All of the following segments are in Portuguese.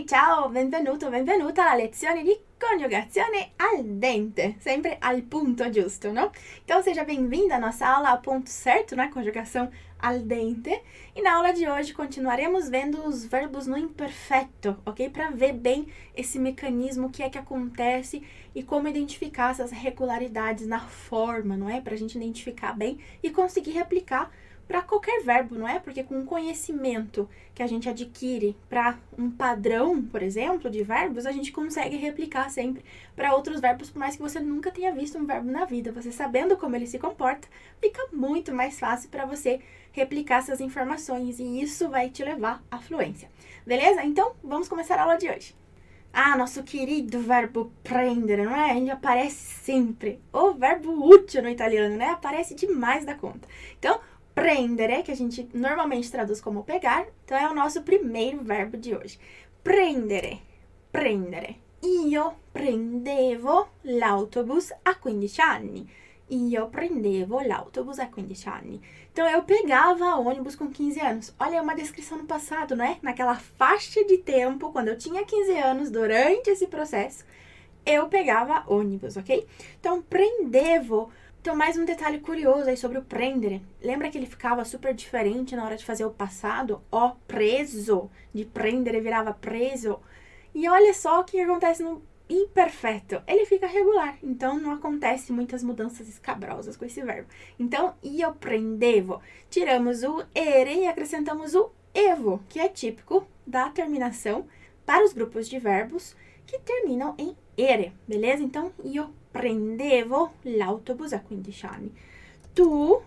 ciao, benvenuto, benvenuta alla lezione di conjugazione al dente, sempre al ponto giusto, não? Então seja bem-vinda à nossa aula ao ponto certo, né? Conjugação al dente. E na aula de hoje continuaremos vendo os verbos no imperfeito, ok? Para ver bem esse mecanismo, o que é que acontece e como identificar essas regularidades na forma, não é? Para a gente identificar bem e conseguir replicar para qualquer verbo, não é? Porque com o conhecimento que a gente adquire para um padrão, por exemplo, de verbos, a gente consegue replicar sempre para outros verbos, por mais que você nunca tenha visto um verbo na vida. Você sabendo como ele se comporta, fica muito mais fácil para você replicar essas informações e isso vai te levar à fluência. Beleza? Então, vamos começar a aula de hoje. Nosso querido verbo prendere, não é? Ele aparece sempre. O verbo útil no italiano, né? Aparece demais da conta. Então, prendere, que a gente normalmente traduz como pegar, então é o nosso primeiro verbo de hoje. Prendere, prendere. Io prendevo l'autobus a 15 anni. Io prendevo l'autobus a 15 anni. Então, eu pegava ônibus com 15 anos. Olha, é uma descrição no passado, não é? Naquela faixa de tempo, quando eu tinha 15 anos, durante esse processo, eu pegava ônibus, ok? Então, prendevo. Então, mais um detalhe curioso aí sobre o prendere. Lembra que ele ficava super diferente na hora de fazer o passado? Ó, preso. De prendere virava preso. E olha só o que acontece no imperfeito. Ele fica regular. Então, não acontece muitas mudanças escabrosas com esse verbo. Então, io prendevo. Tiramos o ere e acrescentamos o evo, que é típico da terminação para os grupos de verbos que terminam em ere. Beleza? Então, io prendevo l'autobus a 15 anni. Tu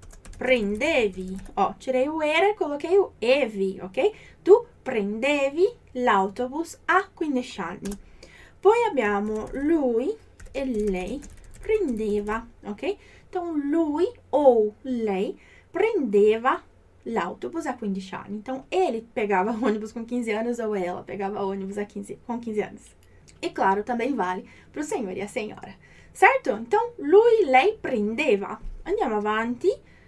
prendevi, ó, tirei o era, coloquei o evi, ok? Tu prendevi l'autobus a 15 anni. Poi abbiamo lui e lei prendeva, ok? Então, lui ou lei prendeva l'autobus a 15 anni. Então, ele pegava ônibus com 15 anos ou ela pegava ônibus com 15 anos. E claro, também vale para o senhor e a senhora. Certo? Então, lui, lei prendeva. Andiamo avanti.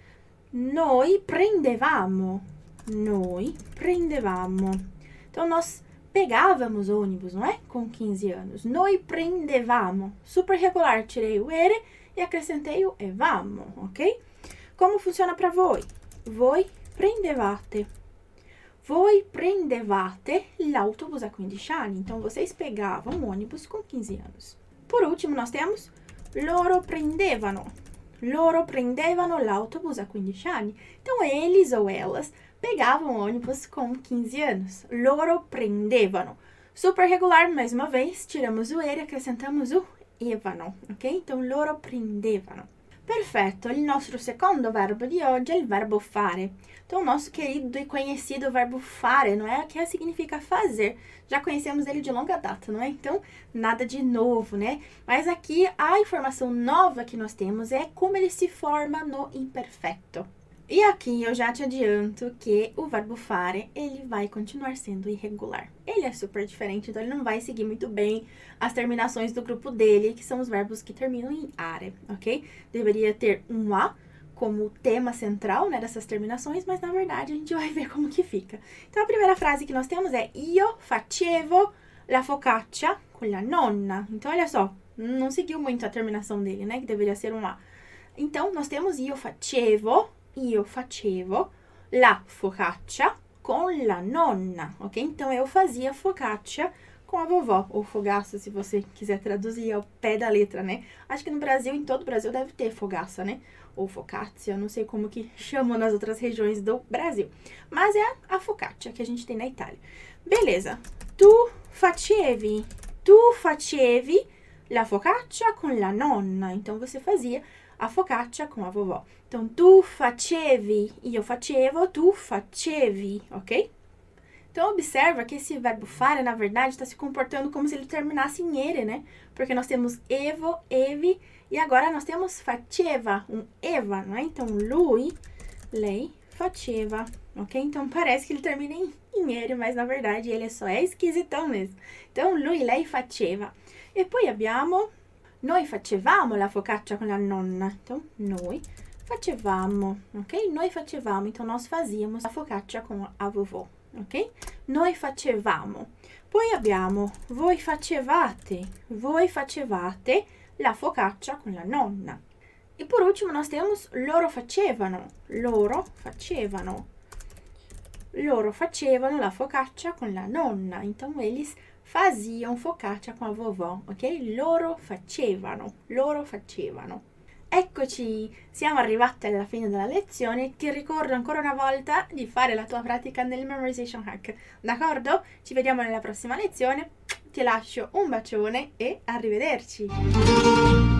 Noi prendevamo. Noi prendevamo. Então, nós pegávamos ônibus, não é? Com 15 anos. Noi prendevamo. Super regular. Tirei o ere e acrescentei o evamo, ok? Como funciona para voi? Voi prendevate. Voi prendevate l'autobus a 15 anni. Então, vocês pegavam o ônibus com 15 anos. Por último, nós temos loro prendevano. Loro prendevano l'autobus a 15 anni. Então, eles ou elas pegavam o ônibus com 15 anos. Loro prendevano. Super regular, mais uma vez, tiramos o ere e acrescentamos o evano, ok? Então, loro prendevano. Perfetto, il nostro secondo verbo di oggi è il verbo fare. Então, o nosso querido e conhecido verbo fare, não é? Que significa fazer. Já conhecemos ele de longa data, não é? Então, nada de novo, né? Mas aqui, a informação nova que nós temos é como ele se forma no imperfeito. E aqui eu já te adianto que o verbo fare, ele vai continuar sendo irregular. Ele é super diferente, então ele não vai seguir muito bem as terminações do grupo dele, que são os verbos que terminam em are, ok? Deveria ter um a como tema central, né, dessas terminações, mas na verdade a gente vai ver como que fica. Então a primeira frase que nós temos é io facevo la focaccia con la nonna. Então olha só, não seguiu muito a terminação dele, né, que deveria ser um a. Então nós temos io facevo la focaccia con la nonna, ok? Então, eu fazia focaccia com a vovó, ou fogaça, se você quiser traduzir ao pé da letra, né? Acho que no Brasil, em todo o Brasil, deve ter fogaça, né? Ou focaccia, não sei como que chamam nas outras regiões do Brasil. Mas é a focaccia que a gente tem na Itália. Beleza. Tu facevi la focaccia con la nonna. Então, você fazia a focaccia com a vovó. Então, tu facevi, io facevo, tu facevi, ok? Então, observa que esse verbo fare, na verdade, está se comportando como se ele terminasse em ere, né? Porque nós temos evo, evi, e agora nós temos faceva, um eva, não é? Então, lui, lei, faceva, ok? Então, parece que ele termina em ere, mas na verdade ele só é esquisitão mesmo. Então, lui, lei, faceva. E poi abbiamo noi facevamo la focaccia con la nonna. Então, noi facevamo, ok? Noi facevamo, então nós fazíamos a focaccia com a vovó, ok? Noi facevamo. Poi abbiamo voi facevate la focaccia con la nonna. E por último nós temos loro facevano la focaccia con la nonna. Então eles faziam focaccia com a vovó, ok? Loro facevano. Eccoci, siamo arrivati alla fine della lezione. Ti ricordo ancora una volta di fare la tua pratica nel Memorization Hack, d'accordo? Ci vediamo nella prossima lezione. Ti lascio un bacione e arrivederci!